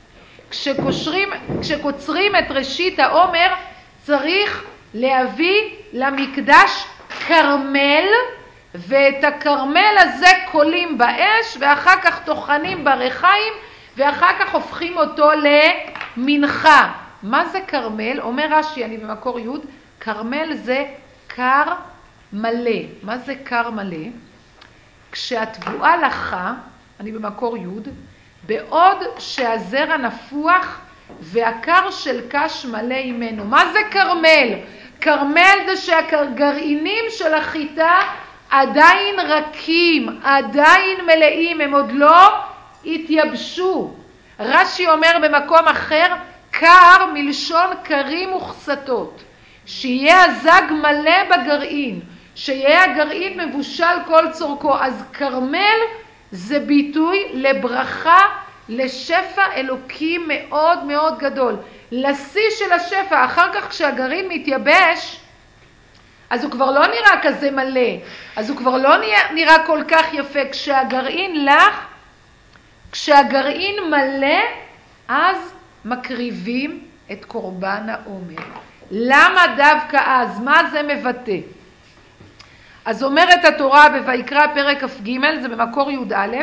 כשקוצרים את ראשית העומר, צריך להביא למקדש כרמל, ואת הכרמל הזה קולים באש, ואחר כך טוחנים ברחיים, ואחר כך הופכים אותו למנחה. מה זה כרמל? אומר רש"י, אני במקור י', כרמל זה קר מלא. מה זה קר מלא? כשהתבואה לחה, אני במקור י', בעוד שהזרע נפוח והקר של קש מלא ממנו. מה זה כרמל? כרמל זה שהגרעינים של החיטה עדיין רכים, עדיין מלאים, הם עוד לא התייבשו. רש"י אומר במקום אחר, קר מלשון קרים וכסתות, שיהיה הזג מלא בגרעין, שיהיה הגרעין מבושל כל צורכו. אז כרמל זה ביטוי לברכה, לשפע אלוקי מאוד מאוד גדול, לשיא של השפע. אחר כך כשהגרעין מתייבש, אז הוא כבר לא נראה כזה מלא, אז הוא כבר לא נראה כל כך יפה. כשהגרעין לח, כשהגרעין מלא, אז מקריבים את קורבן העומר. למה דווקא אז? מה זה מבטא? אז אומרת התורה בויקרא פרק כ"ג, זה במקור י"א,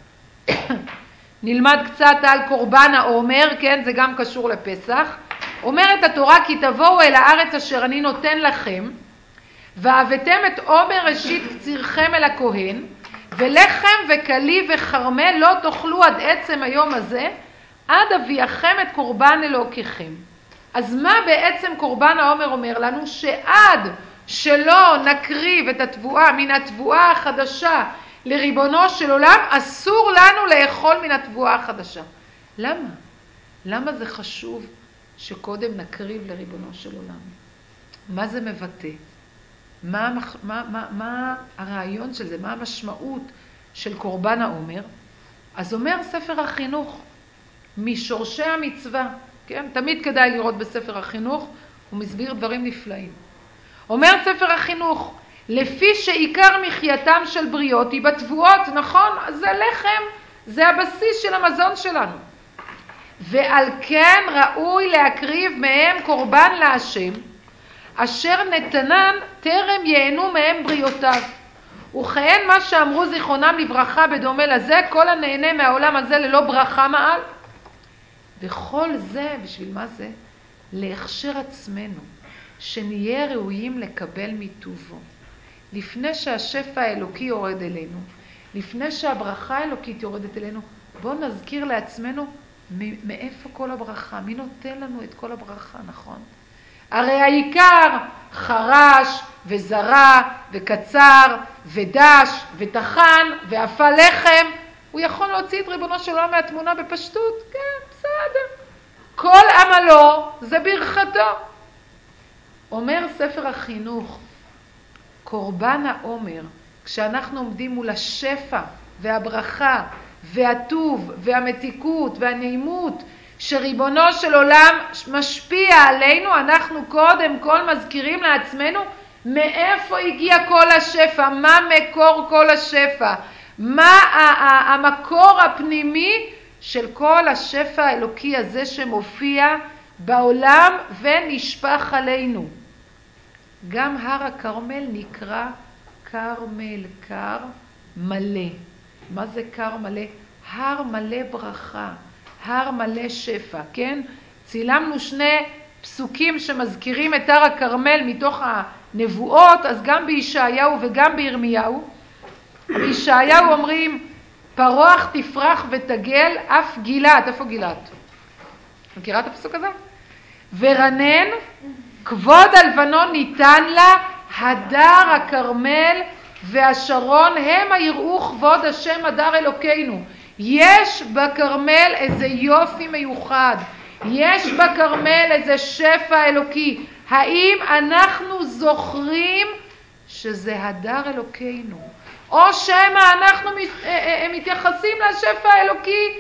נלמד קצת על קורבן העומר, כן, זה גם קשור לפסח. אומרת התורה, כי תבואו אל הארץ אשר אני נותן לכם, והבאתם את עומר ראשית קצירכם אל הכהן, ולחם וכלי וכרמל לא תאכלו עד עצם היום הזה, עד אביאכם את קורבן אלוקיכם. אז מה בעצם קורבן העומר אומר לנו? שעד שלא נקריב את התבואה מן התבואה החדשה לריבונו של עולם, אסור לנו לאכול מן התבואה החדשה. למה? למה זה חשוב שקודם נקריב לריבונו של עולם? מה זה מבטא? מה הרעיון של זה? מה המשמעות של קורבן העומר? אז אומר ספר החינוך, משורשי המצווה, כן? תמיד כדאי לראות בספר החינוך, הוא מסביר דברים נפלאים. אומר ספר החינוך, לפי שעיקר מחייתם של בריות היא בתבואות, נכון? זה לחם, זה הבסיס של המזון שלנו. ועל כן ראוי להקריב מהם קורבן להשם, אשר נתנן טרם ייהנו מהם בריותיו. וכן מה שאמרו זיכרונם לברכה בדומה לזה, כל הנהנה מהעולם הזה ללא ברכה מעל. וכל זה, בשביל מה זה? להכשיר עצמנו, שנהיה ראויים לקבל מטובו. לפני שהשפע האלוקי יורד אלינו, לפני שהברכה האלוקית יורדת אלינו, בואו נזכיר לעצמנו מאיפה כל הברכה, מי נותן לנו את כל הברכה, נכון? הרי העיקר חרש וזרה וקצר ודש וטחן ואפה לחם, הוא יכול להוציא את ריבונו של עולם מהתמונה בפשטות? כן, בסדר. כל עמלו זה ברכתו. אומר ספר החינוך, קורבן העומר, כשאנחנו עומדים מול השפע והברכה והטוב והמתיקות והנעימות שריבונו של עולם משפיע עלינו, אנחנו קודם כל מזכירים לעצמנו מאיפה הגיע כל השפע, מה מקור כל השפע, מה המקור הפנימי של כל השפע האלוקי הזה שמופיע בעולם ונשפך עלינו. גם הר הכרמל נקרא כרמל, קר מלא. מה זה קר מלא? הר מלא ברכה, הר מלא שפע, כן? צילמנו שני פסוקים שמזכירים את הר הכרמל מתוך הנבואות, אז גם בישעיהו וגם בירמיהו. בישעיהו אומרים, פרוח תפרח ותגל אף גילת. איפה גילת? מכירה את הפסוק הזה? ורנן, כבוד הלבנון ניתן לה, הדר הכרמל והשרון הם היראו כבוד השם הדר אלוקינו. יש בכרמל איזה יופי מיוחד, יש בכרמל איזה שפע אלוקי. האם אנחנו זוכרים שזה הדר אלוקינו? או שמה אנחנו מתייחסים לשפע האלוקי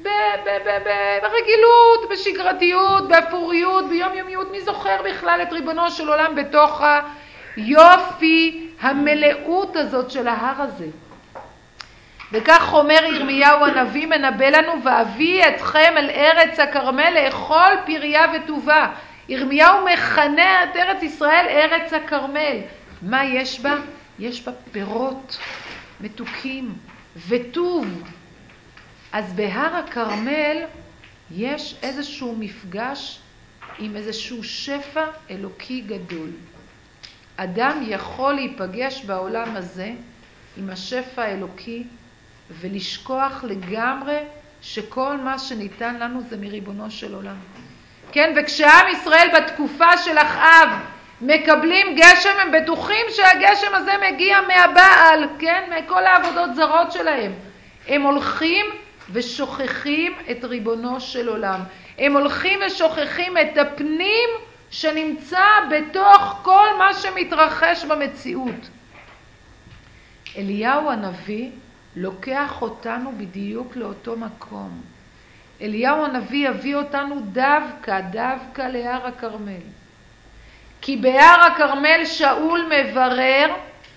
ברגילות, בשגרתיות, באפוריות, ביומיומיות? מי זוכר בכלל את ריבונו של עולם בתוך היופי, המלאות הזאת של ההר הזה? וכך אומר ירמיהו הנביא, מנבא לנו, ואביא אתכם אל ארץ הכרמל לאכול פריה וטובה. ירמיהו מכנה את ארץ ישראל ארץ הכרמל. מה יש בה? יש בה פירות מתוקים וטוב. אז בהר הכרמל יש איזשהו מפגש עם איזשהו שפע אלוקי גדול. אדם יכול להיפגש בעולם הזה עם השפע האלוקי ולשכוח לגמרי שכל מה שניתן לנו זה מריבונו של עולם. כן, וכשעם ישראל בתקופה של אחאב מקבלים גשם, הם בטוחים שהגשם הזה מגיע מהבעל, כן, מכל העבודות זרות שלהם. הם הולכים ושוכחים את ריבונו של עולם. הם הולכים ושוכחים את הפנים שנמצא בתוך כל מה שמתרחש במציאות. אליהו הנביא לוקח אותנו בדיוק לאותו מקום. אליהו הנביא יביא אותנו דווקא להר הכרמל. כי בהר הכרמל שאול מברר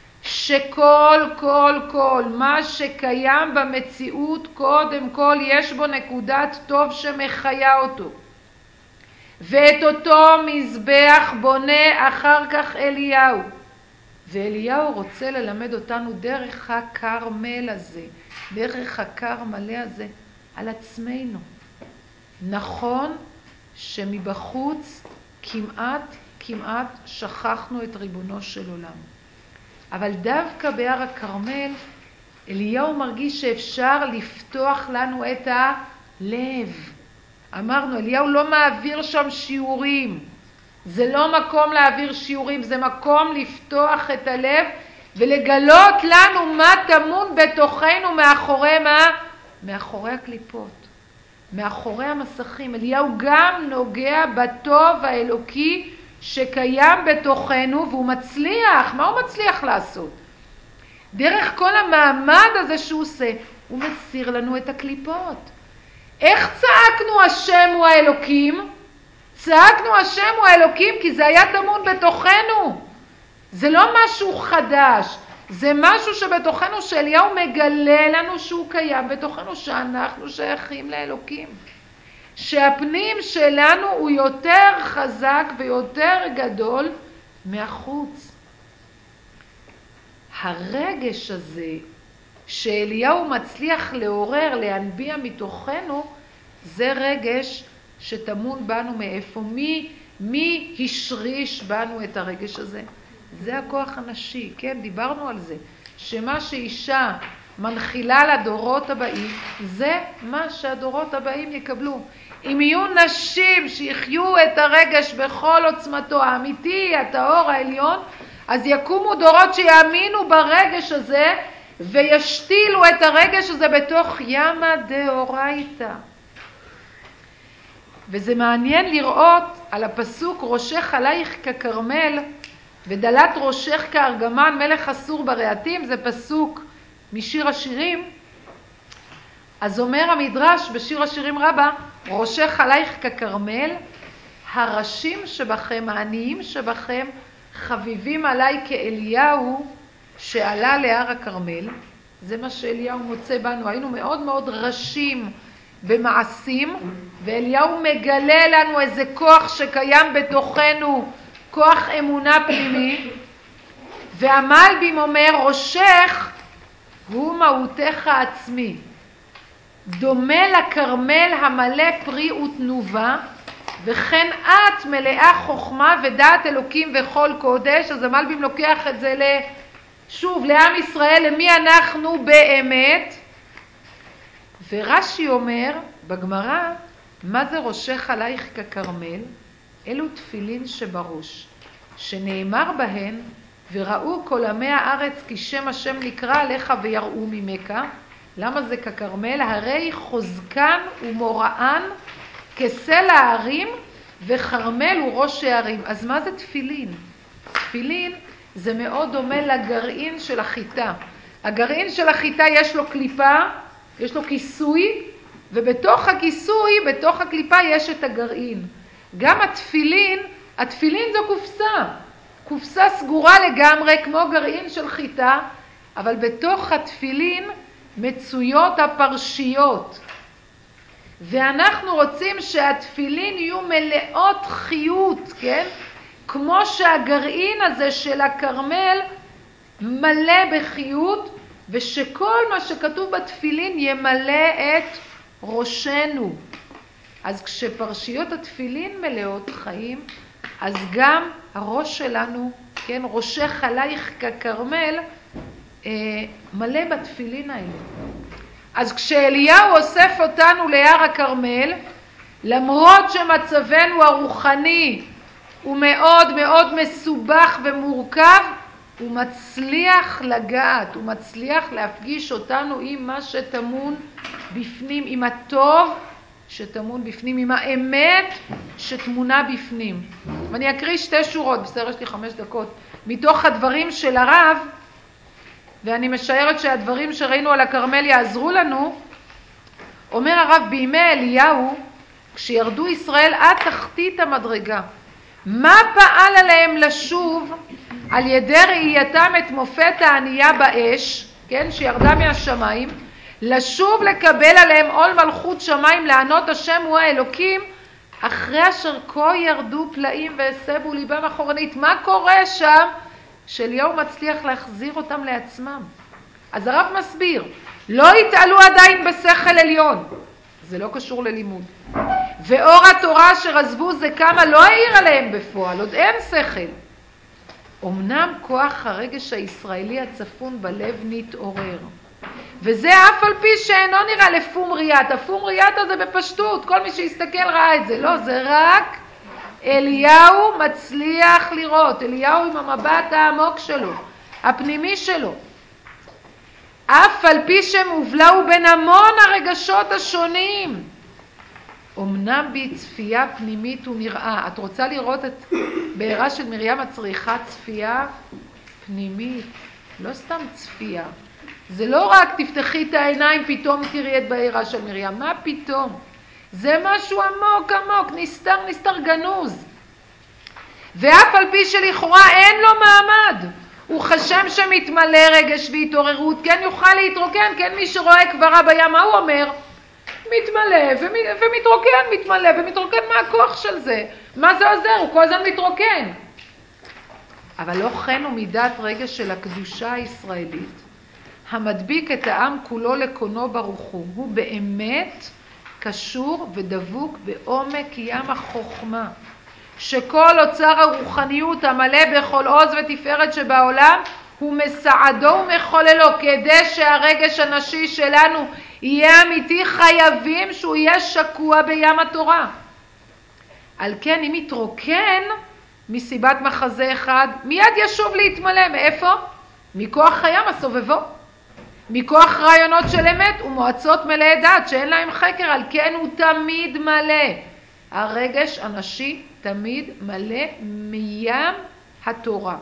שכל מה שקיים במציאות, קודם כל יש בו נקודת טוב שמחיה אותו. ואת אותו מזבח בונה אחר כך אליהו. ואליהו רוצה ללמד אותנו דרך הכרמל הזה, דרך הכרמל הזה, על עצמנו. נכון שמבחוץ כמעט שכחנו את ריבונו של עולם. אבל דווקא בהר הכרמל, אליהו מרגיש שאפשר לפתוח לנו את הלב. אמרנו, אליהו לא מעביר שם שיעורים. זה לא מקום להעביר שיעורים, זה מקום לפתוח את הלב ולגלות לנו מה טמון בתוכנו מאחורי מה? מאחורי הקליפות, מאחורי המסכים. אליהו גם נוגע בטוב האלוקי שקיים בתוכנו, והוא מצליח. מה הוא מצליח לעשות? דרך כל המעמד הזה שהוא עושה, הוא מסיר לנו את הקליפות. איך צעקנו השם הוא האלוקים? צעקנו השם הוא האלוקים כי זה היה טמון בתוכנו. זה לא משהו חדש, זה משהו שבתוכנו שאליהו מגלה לנו שהוא קיים בתוכנו, שאנחנו שייכים לאלוקים. שהפנים שלנו הוא יותר חזק ויותר גדול מהחוץ. הרגש הזה שאליהו מצליח לעורר, להנביע מתוכנו, זה רגש שטמון בנו מאיפה? מי השריש בנו את הרגש הזה? זה הכוח הנשי, כן, דיברנו על זה. שמה שאישה מנחילה לדורות הבאים, זה מה שהדורות הבאים יקבלו. אם יהיו נשים שיחיו את הרגש בכל עוצמתו האמיתי, הטהור, העליון, אז יקומו דורות שיאמינו ברגש הזה, וישתילו את הרגש הזה בתוך ימה דאורייתא. וזה מעניין לראות על הפסוק ראשך עלייך ככרמל ודלת ראשך כארגמן מלך אסור ברעתים, זה פסוק משיר השירים. אז אומר המדרש בשיר השירים רבה, ראשך עלייך ככרמל, הראשים שבכם, העניים שבכם, חביבים עליי כאליהו שעלה להר הכרמל. זה מה שאליהו מוצא בנו, היינו מאוד מאוד ראשים במעשים, ואליהו מגלה לנו איזה כוח שקיים בתוכנו, כוח אמונה פנימי. והמלבים אומר, ראשך הוא מהותך העצמי, דומה לכרמל המלא פרי ותנובה, וכן את מלאה חוכמה ודעת אלוקים וכל קודש. אז המלבים לוקח את זה שוב לעם ישראל, למי אנחנו באמת. ורש"י אומר בגמרא, מה זה ראשך עלייך ככרמל? אלו תפילין שבראש, שנאמר בהן, וראו כל עמי הארץ כי שם השם נקרא עליך ויראו ממך. למה זה ככרמל? הרי חוזקן ומוראן כסלע הערים, וכרמל הוא ראש הערים. אז מה זה תפילין? תפילין זה מאוד דומה לגרעין של החיטה. הגרעין של החיטה יש לו קליפה, יש לו כיסוי, ובתוך הכיסוי, בתוך הקליפה יש את הגרעין. גם התפילין זו קופסה סגורה לגמרי כמו גרעין של חיטה, אבל בתוך התפילין מצויות הפרשיות. ואנחנו רוצים שהתפילין יהיו מלאות חיות, כן? כמו שהגרעין הזה של הכרמל מלא בחיות, ושכל מה שכתוב בתפילין ימלא את ראשנו. אז כשפרשיות התפילין מלאות חיים, אז גם הראש שלנו, כן, ראשך עלייך ככרמל, מלא בתפילין האלה. אז כשאליהו אוסף אותנו להר הכרמל, למרות שמצבנו הרוחני הוא מאוד מאוד מסובך ומורכב, הוא מצליח לגעת, הוא מצליח להפגיש אותנו עם מה שטמון בפנים, עם הטוב שטמון בפנים, עם האמת שטמונה בפנים. ואני אקריא 2 שורות, בסדר, יש לי 5 דקות, מתוך הדברים של הרב, ואני משערת שהדברים שראינו על הכרמל יעזרו לנו. אומר הרב, בימי אליהו, כשירדו ישראל עד תחתית המדרגה, מה פעל עליהם לשוב על ידי ראייתם את מופת הענייה באש, כן, שירדה מהשמיים, לשוב לקבל עליהם עול מלכות שמיים, לענות השם הוא האלוקים, אחרי אשר כה ירדו פלאים והסבו ליבם אחורנית. מה קורה שם שאליהו מצליח להחזיר אותם לעצמם? אז הרב מסביר, לא התעלו עדיין בשכל עליון, זה לא קשור ללימוד, ואור התורה אשר עזבו זה כמה לא העיר עליהם בפועל, עוד אין שכל. אמנם כוח הרגש הישראלי הצפון בלב נתעורר, וזה אף על פי שאינו נראה לפום ריאת. הפום ריאת הזה בפשטות, כל מי שיסתכל ראה את זה. לא, זה רק אליהו מצליח לראות, אליהו עם המבט העמוק שלו, הפנימי שלו. אף על פי שמובלעו בין המון הרגשות השונים. אמנם בצפייה פנימית הוא נראה. את רוצה לראות את בעירה של מרים הצריכה צפייה פנימית, לא סתם צפייה. זה לא רק תפתחי את העיניים פתאום תראי את בעירה של מרים, מה פתאום? זה משהו עמוק עמוק, נסתר גנוז. ואף על פי שלכאורה אין לו מעמד, וכשם שמתמלא רגש והתעוררות, כן יוכל להתרוקן, כן מי שרואה קברה בים, מה הוא אומר? מתמלא ומתרוקן, מתמלא ומתרוקן, מה הכוח של זה? מה זה עוזר? הוא כל הזמן מתרוקן. אבל לא כן הוא מידת רגש של הקדושה הישראלית, המדביק את העם כולו לקונו ברוך הוא באמת קשור ודבוק בעומק ים החוכמה, שכל אוצר הרוחניות המלא בכל עוז ותפארת שבעולם הוא מסעדו ומחוללו. כדי שהרגש הנשי שלנו יהיה אמיתי, חייבים שהוא יהיה שקוע בים התורה. על כן אם יתרוקן מסיבת מחזה אחד, מיד ישוב להתמלא. מאיפה? מכוח הים הסובבו, מכוח רעיונות של אמת ומועצות מלאי דעת שאין להם חקר. על כן הוא תמיד מלא, הרגש הנשי תמיד מלא מים התורה.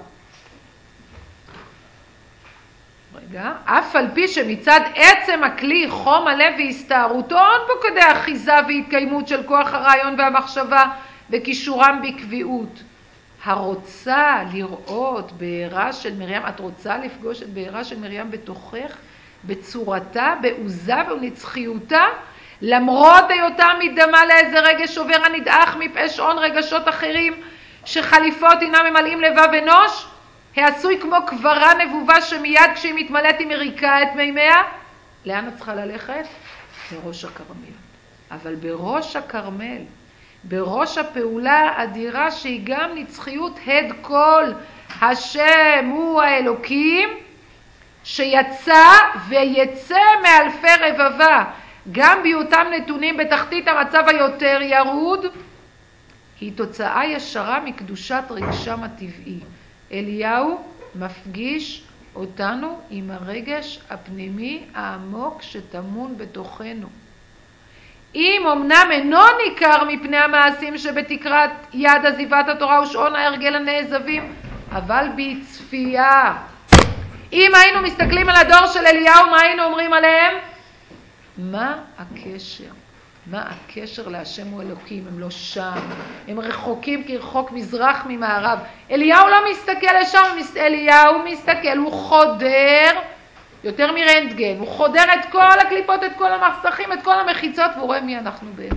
אף על פי שמצד עצם הכלי חום הלב והסתערותו אין בו כדי אחיזה והתקיימות של כוח הרעיון והמחשבה וקישורם בקביעות. הרוצה לראות בעירה של מרים, את רוצה לפגוש את בעירה של מרים בתוכך, בצורתה, בעוזה ונצחיותה, למרות היותה מדמה לאיזה רגש עובר הנדאך מפני שעון רגשות אחרים שחליפות אינם ממלאים לבב אנוש, העשוי כמו קברה נבובה שמיד כשהיא מתמלאת היא מריקה את מימיה. לאן את צריכה ללכת? לראש הכרמל. אבל בראש הכרמל, בראש הפעולה האדירה שהיא גם נצחיות הד כל, השם הוא האלוקים שיצא ויצא מאלפי רבבה, גם בהיותם נתונים בתחתית המצב היותר ירוד, היא תוצאה ישרה מקדושת רגשם הטבעי. אליהו מפגיש אותנו עם הרגש הפנימי העמוק שטמון בתוכנו. אם אמנם אינו ניכר מפני המעשים שבתקרת יד עזיבת התורה ושעון ההרגל הנעזבים, אבל בצפייה. אם היינו מסתכלים על הדור של אליהו, מה היינו אומרים עליהם? מה הקשר? מה הקשר להשם הוא אלוקים? הם לא שם, הם רחוקים כרחוק מזרח ממערב. אליהו לא מסתכל לשם, אליהו מסתכל, הוא חודר יותר מרנטגן, הוא חודר את כל הקליפות, את כל המחסכים, את כל המחיצות, והוא רואה מי אנחנו באמת.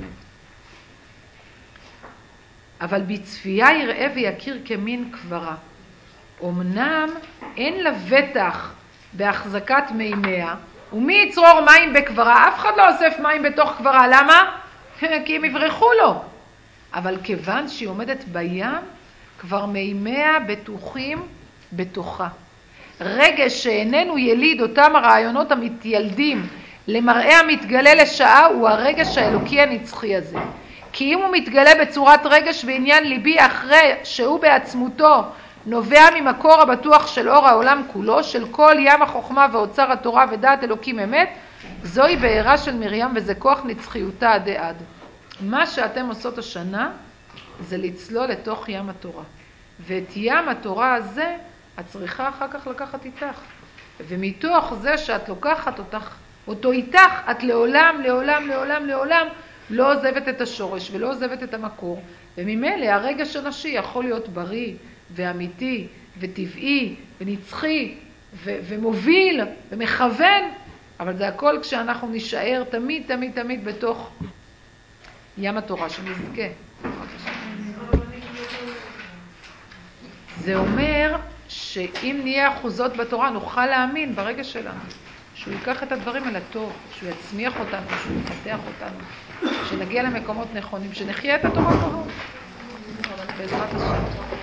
אבל בצפייה יראה ויכיר כמין קברה. אמנם אין לה בטח בהחזקת מימיה, ומי יצרור מים בקברה? אף אחד לא אוסף מים בתוך קברה. למה? כי הם יברחו לו. אבל כיוון שהיא עומדת בים, כבר מימיה בטוחים בתוכה. רגש שאיננו יליד אותם הרעיונות המתיילדים למראה המתגלה לשעה, הוא הרגש האלוקי הנצחי הזה. כי אם הוא מתגלה בצורת רגש בעניין ליבי אחרי שהוא בעצמותו נובע ממקור הבטוח של אור העולם כולו, של כל ים החוכמה ואוצר התורה ודעת אלוקים אמת, זוהי בעירה של מרים וזה כוח נצחיותה עדי עד. מה שאתם עושות השנה זה לצלול לתוך ים התורה. ואת ים התורה הזה את צריכה אחר כך לקחת איתך. ומתוך זה שאת לוקחת אותו איתך, את לעולם, לעולם, לעולם, לעולם לא עוזבת את השורש ולא עוזבת את המקור. וממילא הרגש הנשי יכול להיות בריא ואמיתי וטבעי ונצחי ומוביל ומכוון, אבל זה הכל כשאנחנו נשאר תמיד תמיד תמיד בתוך ים התורה שנזכה. זה אומר שאם נהיה אחוזות בתורה נוכל להאמין ברגש שלנו שהוא ייקח את הדברים אל הטוב, שהוא יצמיח אותנו, שהוא יפתח אותנו, שנגיע למקומות נכונים, שנחיה את התורה כהוא בעזרת השם.